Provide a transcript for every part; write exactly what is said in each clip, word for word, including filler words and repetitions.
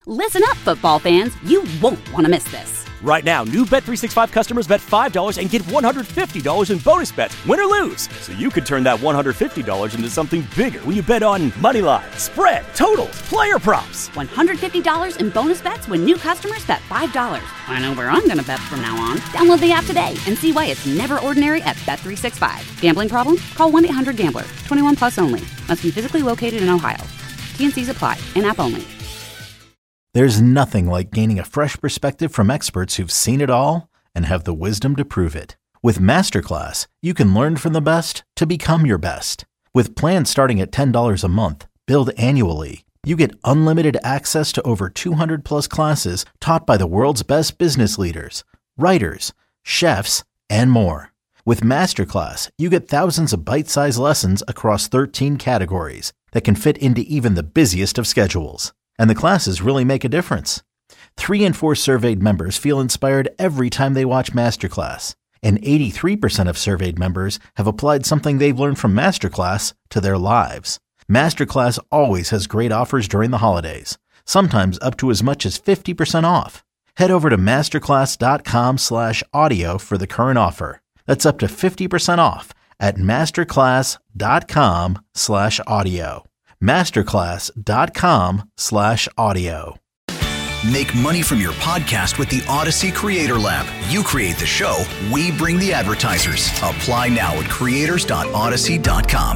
Listen up, football fans. You won't want to miss this. Right now, new Bet three sixty-five customers bet five dollars and get one hundred fifty dollars in bonus bets, win or lose. So you could turn that one hundred fifty dollars into something bigger when you bet on money line, spread, totals, player props. one hundred fifty dollars in bonus bets when new customers bet five dollars. I know where I'm going to bet from now on. Download the app today and see why it's never ordinary at Bet three sixty-five. Gambling problem? Call one eight hundred gambler. twenty-one plus only. Must be physically located in Ohio. T N Cs apply. In-app only. There's nothing like gaining a fresh perspective from experts who've seen it all and have the wisdom to prove it. With Masterclass, you can learn from the best to become your best. With plans starting at ten dollars a month, billed annually, you get unlimited access to over two hundred plus classes taught by the world's best business leaders, writers, chefs, and more. With Masterclass, you get thousands of bite-sized lessons across thirteen categories that can fit into even the busiest of schedules. And the classes really make a difference. Three in four surveyed members feel inspired every time they watch Masterclass. And eighty-three percent of surveyed members have applied something they've learned from Masterclass to their lives. Masterclass always has great offers during the holidays, sometimes up to as much as fifty percent off. Head over to masterclass.com slash audio for the current offer. That's up to fifty percent off at masterclass.com slash audio. masterclass.com slash audio. Make money from your podcast with the Odyssey Creator Lab. You create the show, we bring the advertisers. Apply now at creators dot odyssey dot com.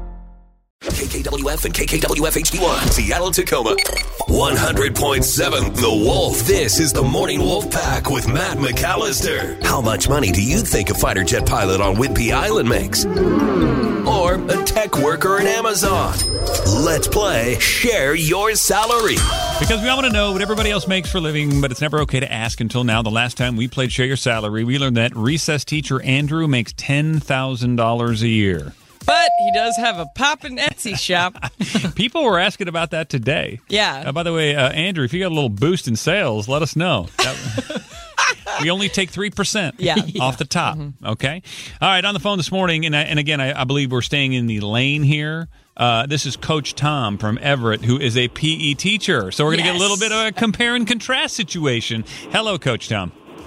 K K W F and K K W F H D one, Seattle, Tacoma. one hundred point seven The Wolf. This is the Morning Wolf Pack with Matt McAllister. How much money do you think a fighter jet pilot on Whidbey Island makes? Or a tech worker in Amazon? Let's play Share Your Salary. Because we all want to know what everybody else makes for a living, but it's never okay to ask until now. The last time we played Share Your Salary, we learned that recess teacher Andrew makes ten thousand dollars a year. But he does have a poppin' Etsy shop. People were asking about that today. Yeah. Uh, by the way, uh, Andrew, if you got a little boost in sales, let us know. That, we only take three percent yeah. off the top. Mm-hmm. Okay. All right. On the phone this morning, and, I, and again, I, I believe we're staying in the lane here. Uh, this is Coach Tom from Everett, who is a P E teacher. So we're going to yes. get a little bit of a compare and contrast situation. Hello, Coach Tom.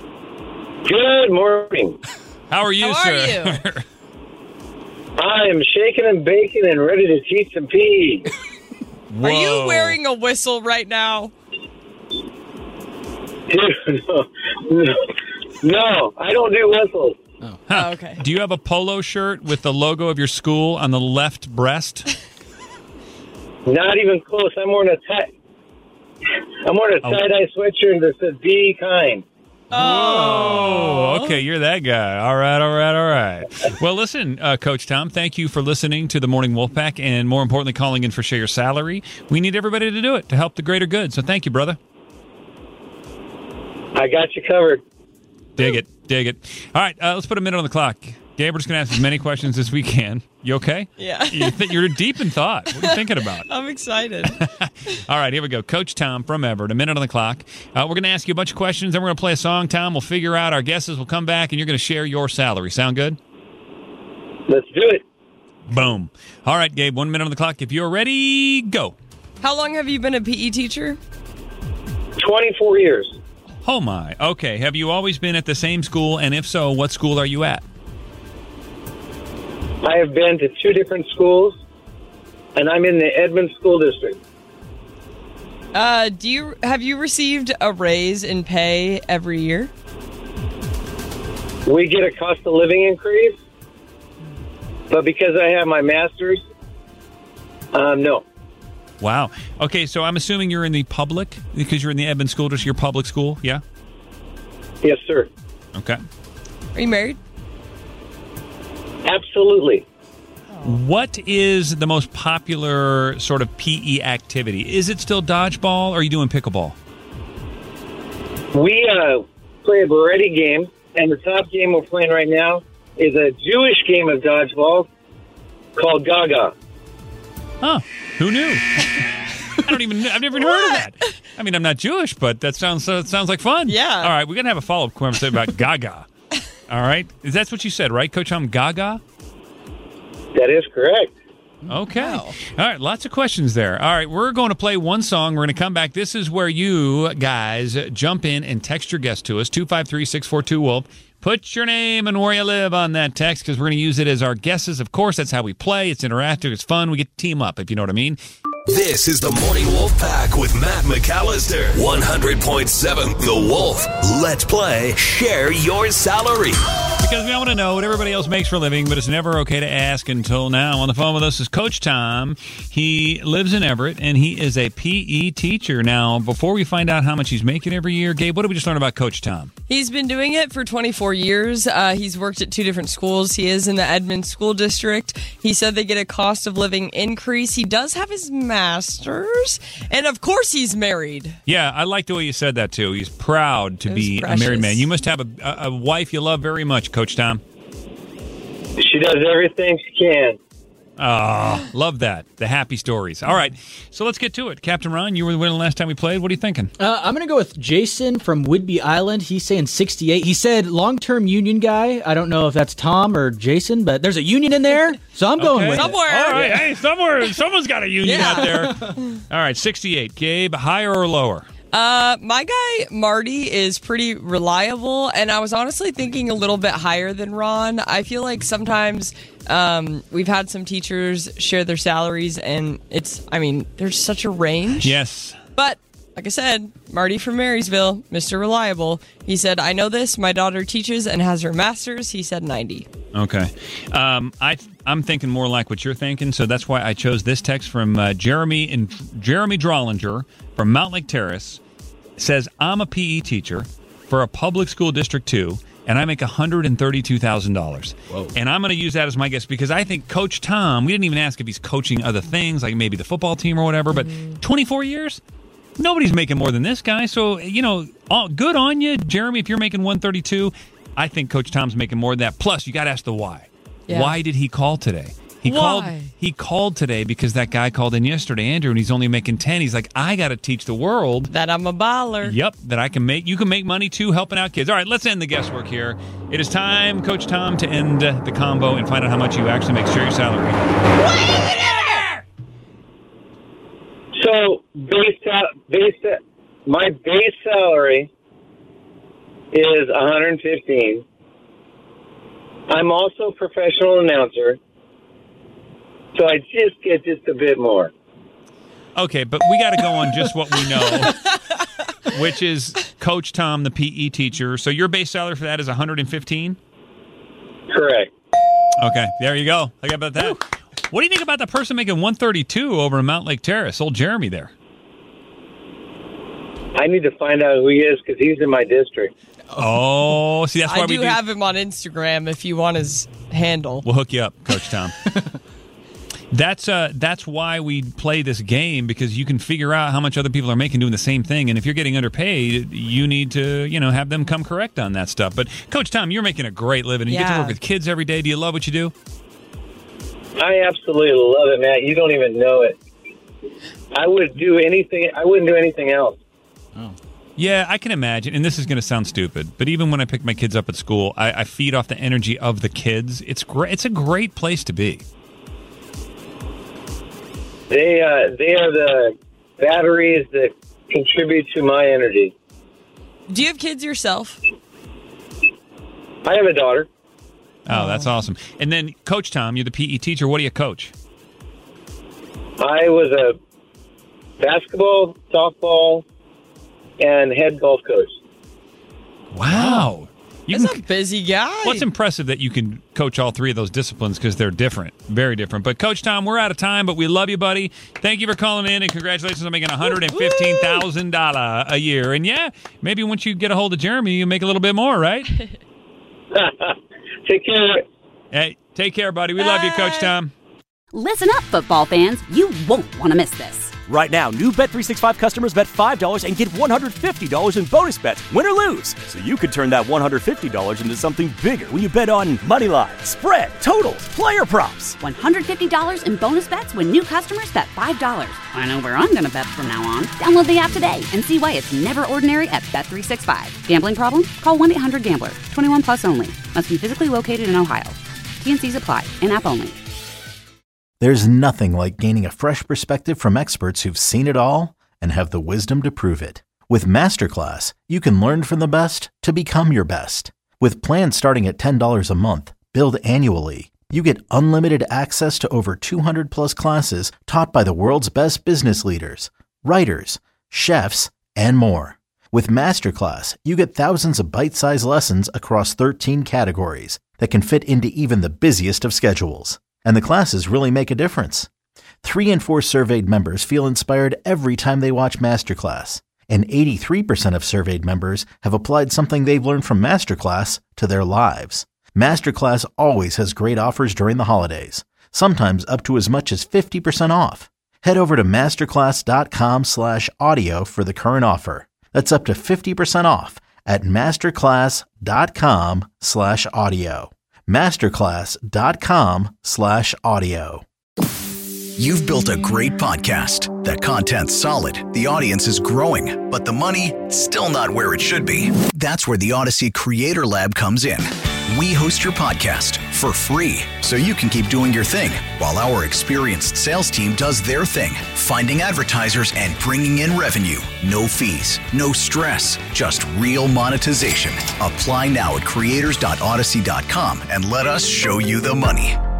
Good morning. How are you, How sir? Are you? I am shaking and baking and ready to teach some P E. Are you wearing a whistle right now? no, no, no, I don't do whistles. Oh. Huh. Oh, okay. Do you have a polo shirt with the logo of your school on the left breast? Not even close. I'm wearing a tie. I'm wearing a tie-dye sweatshirt that says "Be kind." Oh, okay. You're that guy. All right, all right, all right. Well, listen, uh, Coach Tom, thank you for listening to the Morning Wolfpack and, more importantly, calling in for Share Your Salary. We need everybody to do it to help the greater good. So thank you, brother. I got you covered. Dig it. Dig it. All right, uh, let's put a minute on the clock. Gabe, we're just going to ask as many questions as we can. You okay? Yeah. You th- you're deep in thought. What are you thinking about? I'm excited. All right, here we go. Coach Tom from Everett, a minute on the clock. Uh, we're going to ask you a bunch of questions, then we're going to play a song. Tom, we'll figure out our guesses. We'll come back, and you're going to share your salary. Sound good? Let's do it. Boom. All right, Gabe, one minute on the clock. If you're ready, go. How long have you been a P E teacher? twenty-four years. Oh, my. Okay. Have you always been at the same school? And if so, what school are you at? I have been to two different schools, and I'm in the Edmond School District. Uh, do you have you received a raise in pay every year? We get a cost of living increase, but because I have my master's, um, no. Wow. Okay, so I'm assuming you're in the public, because you're in the Edmond School District, your public school, yeah? Yes, sir. Okay. Are you married? Absolutely. What is the most popular sort of P E activity? Is it still dodgeball, or are you doing pickleball? We uh, play a variety game, and the top game we're playing right now is a Jewish game of dodgeball called Gaga. Huh. Who knew? I don't even. I've never even heard of that. I mean, I'm not Jewish, but that sounds uh, sounds like fun. Yeah. All right, we're gonna have a follow up conversation about Gaga. All right, is that what you said, right, Coach? I'm Gaga. That is correct. Okay. Wow. All right, lots of questions there. All right, we're going to play one song. We're going to come back. This is where you guys jump in and text your guest to us, two five three, six four two, WOLF. Put your name and where you live on that text because we're going to use it as our guesses. Of course, that's how we play. It's interactive. It's fun. We get to team up, if you know what I mean. This is the Morning Wolf Pack with Matt McAllister. one hundred point seven The Wolf. Let's play Share Your Salary. Because we want to know what everybody else makes for a living, but it's never okay to ask until now. On the phone with us is Coach Tom. He lives in Everett, and he is a P E teacher. Now, before we find out how much he's making every year, Gabe, what did we just learn about Coach Tom? He's been doing it for twenty-four years. Uh, he's worked at two different schools. He is in the Edmond School District. He said they get a cost of living increase. He does have his master's, and of course he's married. Yeah, I like the way you said that, too. He's proud to It was be precious. a married man. You must have a, a, a wife you love very much, Coach Tom. She does everything she can. Oh, love that. The happy stories. All right, so let's get to it. Captain Ron, you were the winner last time we played. What are you thinking? Uh, I'm going to go with Jason from Whidbey Island. He's saying sixty-eight. He said long-term union guy. I don't know if that's Tom or Jason, but there's a union in there, so I'm going Okay. with Somewhere. it. All right, hey, somewhere, someone's got a union Yeah. out there. All right, sixty-eight. Gabe, higher or lower? Uh, my guy, Marty, is pretty reliable, and I was honestly thinking a little bit higher than Ron. I feel like sometimes um, we've had some teachers share their salaries, and it's, I mean, there's such a range. Yes. But, like I said, Marty from Marysville, Mister Reliable, he said, I know this. My daughter teaches and has her master's. He said ninety. Okay. Um, I, I'm thinking more like what you're thinking, so that's why I chose this text from uh, Jeremy and Jeremy Drollinger from Mount Lake Terrace. Says, I'm a P E teacher for a public school District two, and I make one hundred thirty-two thousand dollars. Whoa. And I'm going to use that as my guess because I think Coach Tom, we didn't even ask if he's coaching other things, like maybe the football team or whatever, but twenty-four years? Nobody's making more than this guy. So, you know, all, good on you, Jeremy, if you're making one thirty-two. I think Coach Tom's making more than that. Plus, you got to ask the why. Yeah. Why did he call today? He Why? called He called today because that guy called in yesterday, Andrew, and he's only making ten. He's like, I got to teach the world. That I'm a baller. Yep, that I can make. You can make money too, helping out kids. All right, let's end the guesswork here. It is time, Coach Tom, to end uh, the combo and find out how much you actually make. Share your salary. So base sal- base sa- my base salary is one hundred fifteen. I'm also a professional announcer, so I just get just a bit more. Okay, but we got to go on just what we know, which is Coach Tom, the P E teacher. So your base salary for that is one hundred fifteen? Correct. Okay, there you go. How about that? Woo. What do you think about the person making one thirty-two over in Mount Lake Terrace? Old Jeremy there. I need to find out who he is because he's in my district. Oh, see, that's why I we do do. have him on Instagram if you want his handle. We'll hook you up, Coach Tom. That's uh, that's why we play this game, because you can figure out how much other people are making doing the same thing, and if you're getting underpaid, you need to, you know, have them come correct on that stuff. But Coach Tom, you're making a great living. You get to Yeah. work with kids every day. Do you love what you do? I absolutely love it, Matt. You don't even know it. I would do anything. I wouldn't do anything else. Yeah, I can imagine, and this is going to sound stupid, but even when I pick my kids up at school, I, I feed off the energy of the kids. It's great. It's a great place to be. They uh, they are the batteries that contribute to my energy. Do you have kids yourself? I have a daughter. Oh, that's awesome. And then, Coach Tom, you're the P E teacher. What do you coach? I was a basketball, softball, and head golf coach. Wow. You That's can, a busy guy. well, it's impressive that you can coach all three of those disciplines because they're different, very different. But, Coach Tom, we're out of time, but we love you, buddy. Thank you for calling in, and congratulations on making one hundred fifteen thousand dollars a year. And, yeah, maybe once you get a hold of Jeremy, you make a little bit more, right? Take care. Hey, take care, buddy. We love you, Coach Tom. Listen up, football fans. You won't want to miss this. Right now, new Bet three sixty-five customers bet five dollars and get one hundred fifty dollars in bonus bets, win or lose. So you could turn that one hundred fifty dollars into something bigger when you bet on money line, spread, totals, player props. one hundred fifty dollars in bonus bets when new customers bet five dollars. I know where I'm going to bet from now on. Download the app today and see why it's never ordinary at Bet three sixty-five. Gambling problem? Call one eight hundred gambler. twenty-one plus only. Must be physically located in Ohio. T and C's apply. In-app only. There's nothing like gaining a fresh perspective from experts who've seen it all and have the wisdom to prove it. With Masterclass, you can learn from the best to become your best. With plans starting at ten dollars a month, billed annually, you get unlimited access to over two hundred plus classes taught by the world's best business leaders, writers, chefs, and more. With Masterclass, you get thousands of bite-sized lessons across thirteen categories that can fit into even the busiest of schedules. And the classes really make a difference. Three in four surveyed members feel inspired every time they watch Masterclass. And eighty-three percent of surveyed members have applied something they've learned from Masterclass to their lives. Masterclass always has great offers during the holidays, sometimes up to as much as fifty percent off. Head over to masterclass.com slash audio for the current offer. That's up to fifty percent off at masterclass.com slash audio. Masterclass.com slash audio. You've built a great podcast. The content's solid, the audience is growing, but the money, still not where it should be. That's where the Odyssey Creator Lab comes in. We host your podcast for free, so you can keep doing your thing, while our experienced sales team does their thing, finding advertisers and bringing in revenue. No fees, no stress, just real monetization. Apply now at creators dot odyssey dot com and let us show you the money.